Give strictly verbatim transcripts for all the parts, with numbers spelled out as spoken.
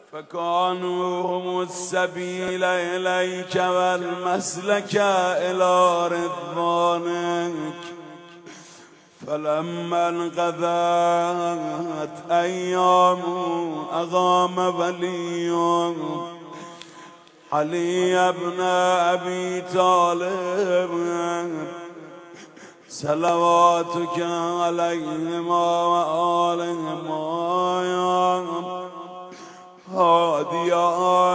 فكانوا هم السبيل إليك والمسلك إلى رضوانك. فلما انقضت أيام أقام ولي علي بن أبي طالب صلواتك عليهما وآلهما يا هاديا،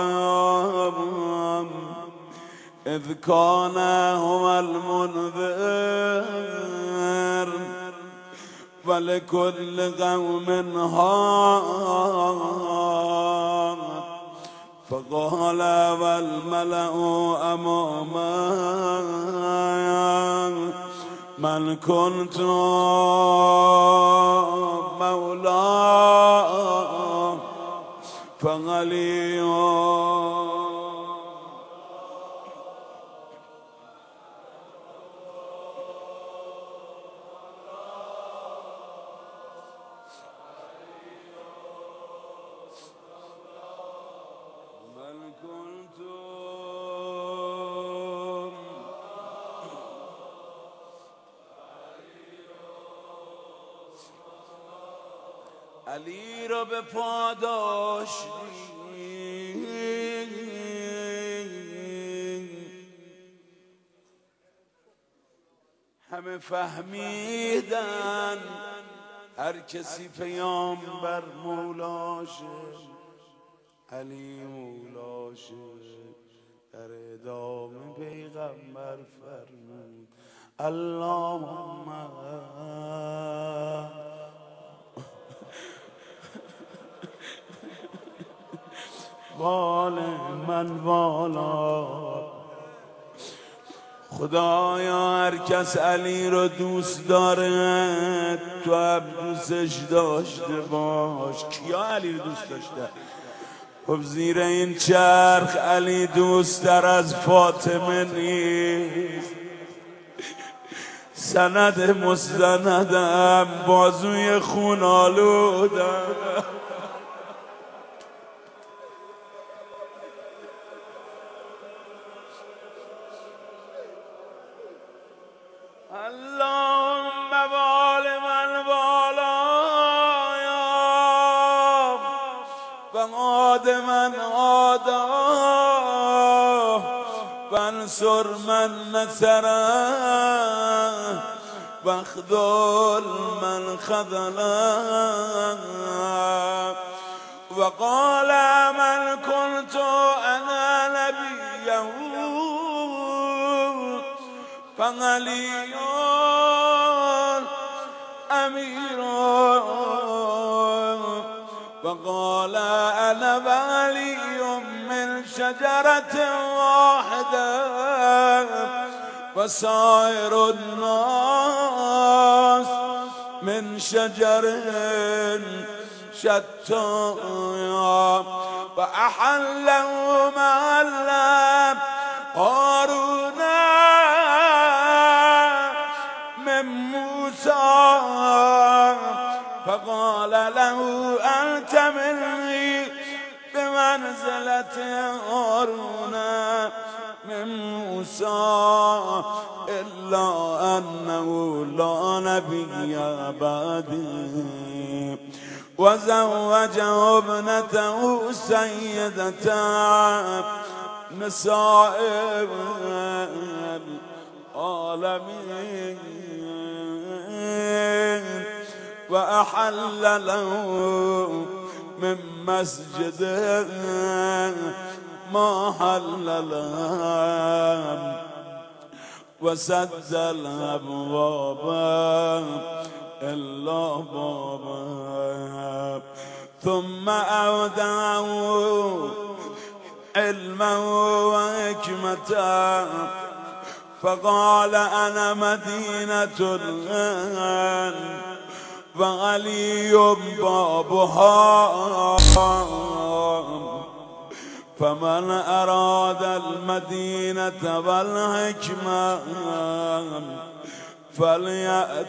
إذ كان هو المنذر ولكل قوم هاد. فقال والملأ أمامي من كنت مولاه فعلي. علی رو به پاداش همه فهمیدن هر کسی پیامبر مولاشه، علی مولاشه. در ادامه پیغمبر فرمود اللهم وال من والا. خدایا هر کس علی رو دوست داره تو هم دوستش داشته باش. کیا علی رو دوست داشته؟ خب زیر این چرخ علی دوست تر از فاطمه نیست. سند مستندم بازوی خون آلودم. اللهم وال من والایا و عاد من عاداه وانصر من نصره واخذل من خذله. وقال من كنت انا نبيه فعلي أمير. وقال أنا وعلي من شجرة واحدة وسائر الناس من شجر شتى. وأحله محلا هارون من موسى فقال له أنت مني بمنزلة هارون من موسى إلا أنه لا نبي بعدي. وزوجه ابنته سيدة نساء العالمين. وأحل له من مسجده ما حل له وسد الأبواب إلا بابا. ثم أودعه علما وحكمة فقال أنا مدينة الغن وعلي بابها. فمن أراد المدينة والحكمة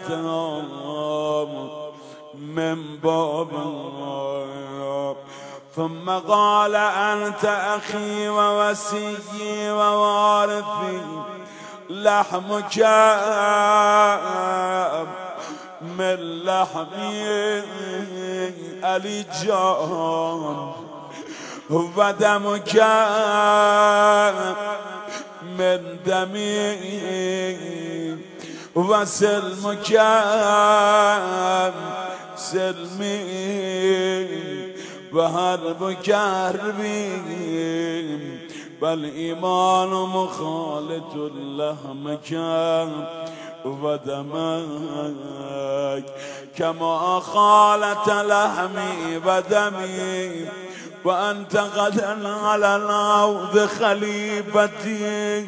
فليأتهم من بابها. ثم قال أنت أخي ووسيي ووارثي لحمك من لحمي علی جان ودمك من دمي وسلمك سلمي وحربك حربي والإيمان مخالط لحمك ودمك كما خالت لحمي ودمي وأنت غدا على العود خليفتي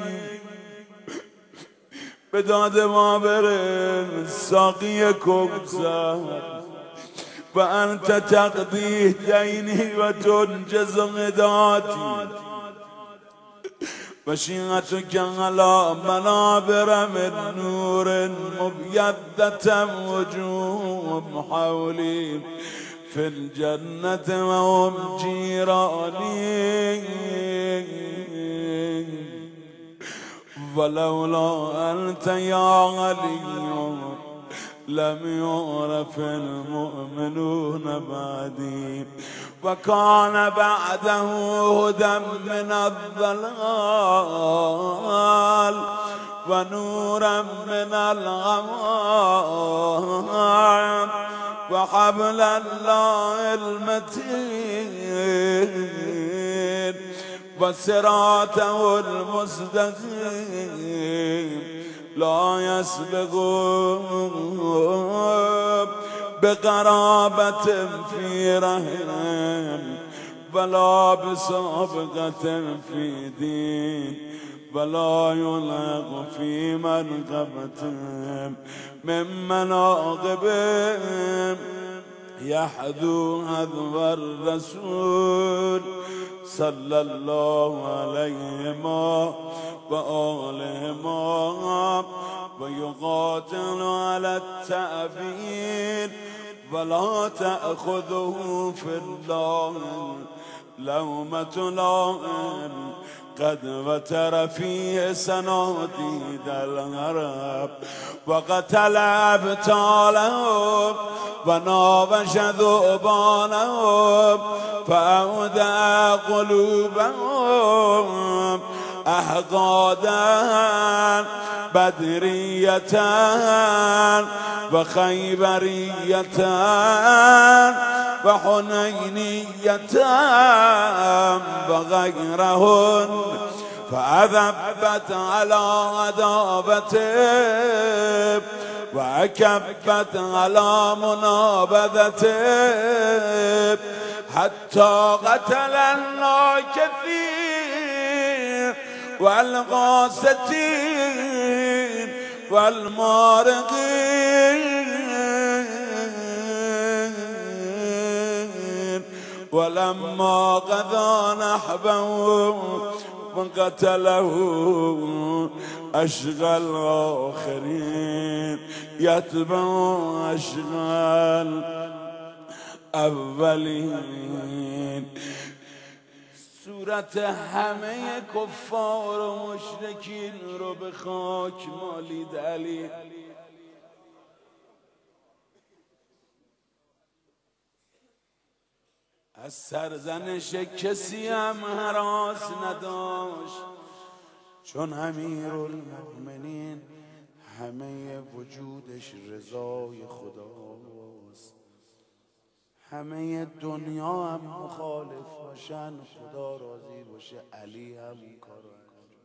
بداد ما برن ساقي كبزة وأنت تقضي ديني وتنجز غداتي وشيعتك على منابر من نور مبيضة وجوههم حولي في الجنة وهم جيراني ولولا أنت يا علي لم يعرف المؤمنون بعدي وكان بعده هدى من الضلال ونورا من الغمام وحبل الله المتين وصراطه المستقيم لا يسبق بقرابة في رحم ولا بسابقة في دين ولا يلغ في منقبة من مناقبهم يحذو هذو الرسول صلى الله عليه وآله ويقاتل على التأبين ولا تأخذه في الله لومة لائم قد وتر فيه سناديد الغرب وقتل أبطالهم وناوش ذؤبانهم فأودع قلوبهم أحقادا بدرية وخيبرية وحنينية وغيرهن فأذبت على عداوته وأكبت على منابذته حتى قتلنا كثير والغاستين والمارقين ولما قضى نحبه وقتله أشغى الآخرين يتبع أشغى الأولين. صورت همه کفار و مشرکین رو به خاک مالید علی. از سرزنش کسی هم هراس نداشت، چون امیرالمؤمنین همه وجودش رضای خداست. همه دنیا هم مخالف باشن خدا راضی باشه، علی هم اون کارو کنه.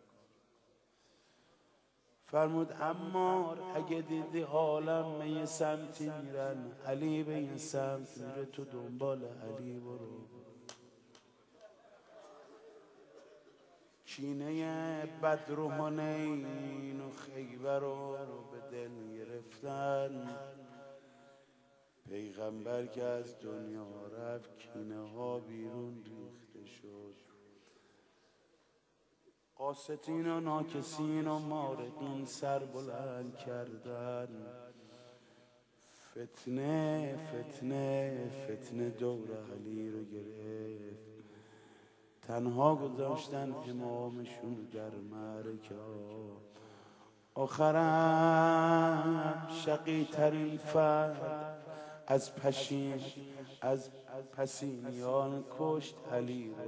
فرمود عمار اگه دیدی عالم به یه سمتی میرن، علی به یه سمت میره، تو دنبال علی برو. کینه بدر و حنین و خیبر رو به دل گرفتن. پیغمبر که از دنیا رفت کینه ها بیرون ریخته شد. قاستین و ناکسین و مارقین سر بلند کردن. فتنه فتنه فتنه دور علی رو گرفت، تنها گذاشتن امامشون در معرکه. آخرم شقی ترین فرد از پشین از پسینیان کشت علی رو.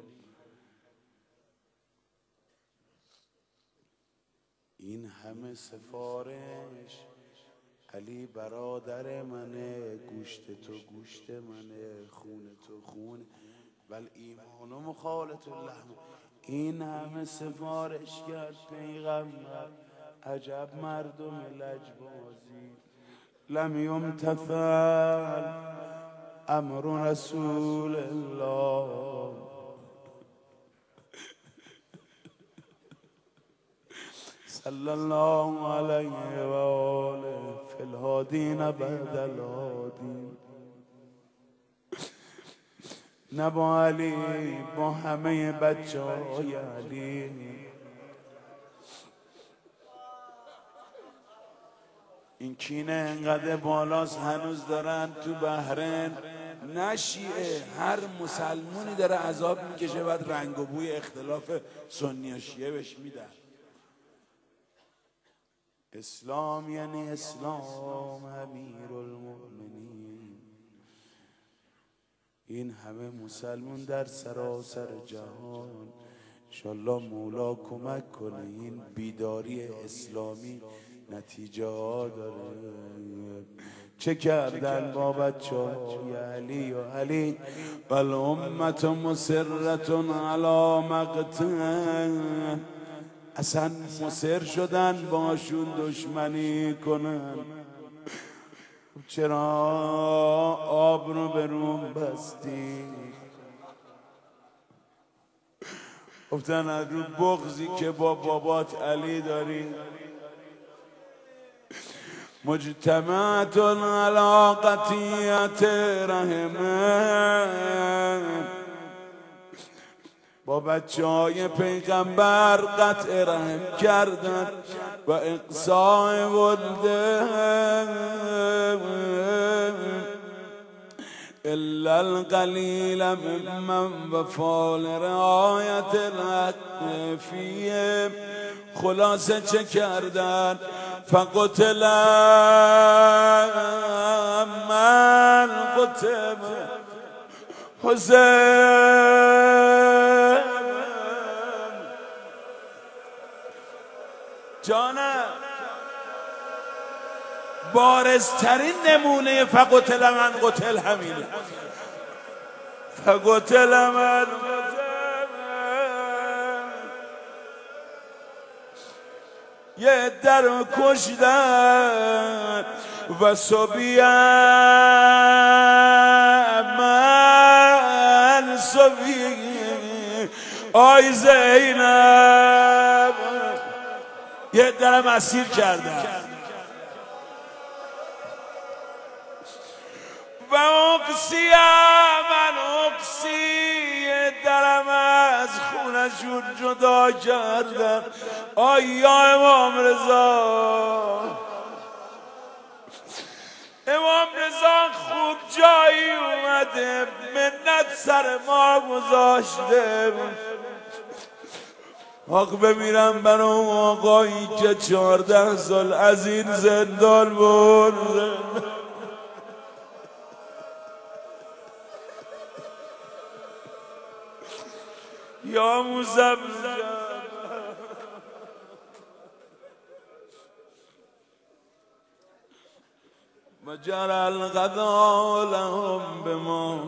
این همه سفارش، علی برادر منه، گوشت تو گوشت منه، خون تو خون، بل ایمان و مخالط اللحم. این همه سفارش کرد پیغمبر، عجب مردم لجبازی. لم یمتثل امر رسول الله صلی الله علیه و آله فی الهادین بعد الهادین. نه با علی، با همه بچه های علی. این کینه انقدر بالاست هنوز دارن تو بحرین نه شیعه، هر مسلمونی داره عذاب میکشه، بعد رنگ و بوی اختلاف سنی و شیعه بهش میدن. اسلام یعنی اسلام امیر المؤمنین. این همه مسلمون در سراسر جهان، انشالله مولا کمک کنه این بیداری اسلامی نتیجه ها داره. چه کردن با بچه های علی و علی؟ بل امت مسرتون علی مقتل، اصلا مصر شدن باشون دشمنی کنن. چرا آب رو به روم بستی؟ گفتن از رو بغضی که با بابات علی داری. مجتمعت علی قطیعت رحمه، با بچه های پیغمبر قطع رحم کردن و اقصاء ولده. الا القلیل ممن وفا لرعایت الحق فیه. خلاصه چه کردن؟ فقتل من قتل حسین. جانم بارزترین نمونه فقتل من قتل همینه. فقتل من قتل، یه در رو کشتن و صبیه من صبیه آی زینب، یه درم اسیر کردن. و اقسی من اقسی درم از خونشون جدا کردن. آیا امام رضا، امام رضا خوب جایی اومده، منت سر ما گذاشته. حق بمیرم برای آقایی که چهارده سال از این زندان برده. یا مزمزم و جرى الغدا لهم بما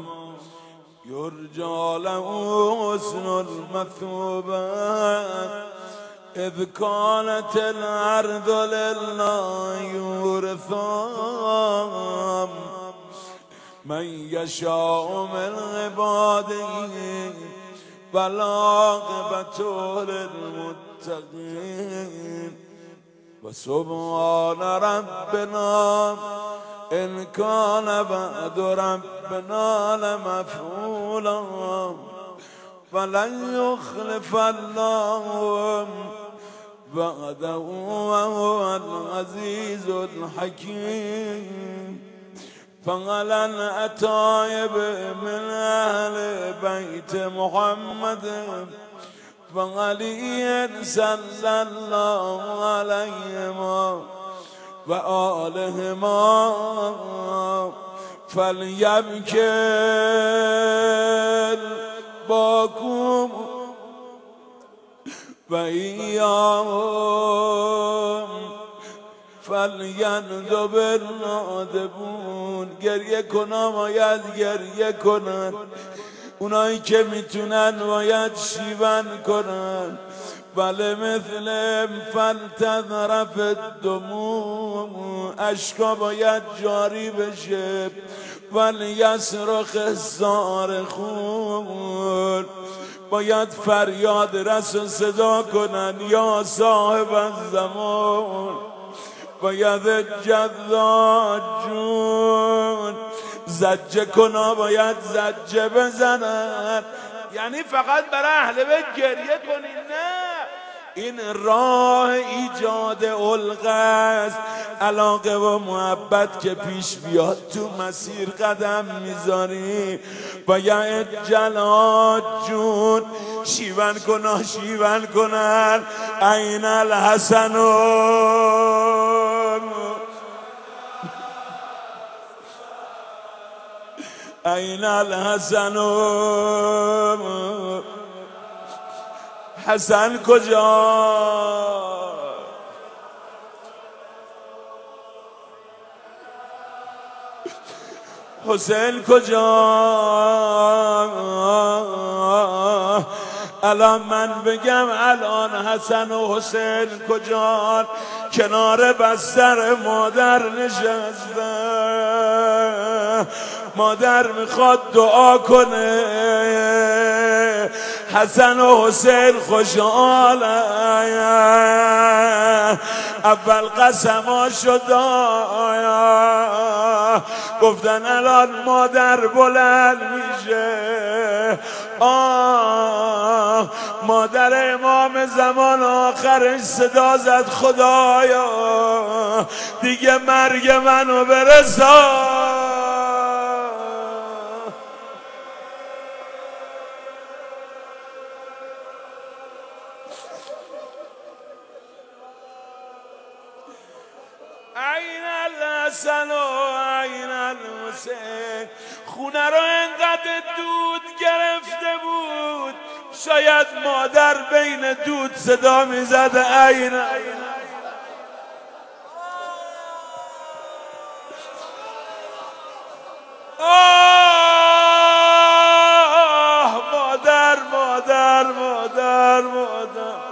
يرجى له حسن المثوبة. اذ كانت الارض لله يورثها من يشاء من عباده والعاقبة للمتقين. وسبحان ربنا إن كان بعد ربنا لمفعولا فلن يخلف الله بعده وهو العزيز الحكيم. فقال أتايب من أهل بيت محمد فعلي صلى الله عليهما وآلهما فليبكر باكم وإياهم فلیندب النادبون. گریه کنم باید گریه کنن، اونایی که میتونن باید شیون کنن. بله مثل فلتذرف الدموع، اشکا باید جاری بشه. ولیصرخ الصارخون، باید فریاد رس و صدا کنن. یا صاحب الزمان باید جذاجون زجه کنا، باید زجه بزنن. یعنی فقط برای اهل بیت گریه کنین؟ نه، این راه ایجاد علقه است. علاقه و محبت که پیش بیاد تو مسیر قدم میذاری. باید جلاجون شیون کنا شیون کنن. این الحسنون این الحسنون، حسن کجا؟ حسین کجا؟ الان من بگم الان حسن و حسین کجان؟ کنار بستر مادر نشسته. مادر میخواد دعا کنه. حسن و حسین خوشحاله. اول قسماشو داد، گفتن الان مادر بلند میشه. آه مادر امام زمان آخرش صدا زد خدایا دیگه مرگ منو برسا. این الحسن و این الحسین. خونه رو انقدر دود گرفته بود، شاید مادر بین دود صدا میزد این آه مادر مادر مادر مادر.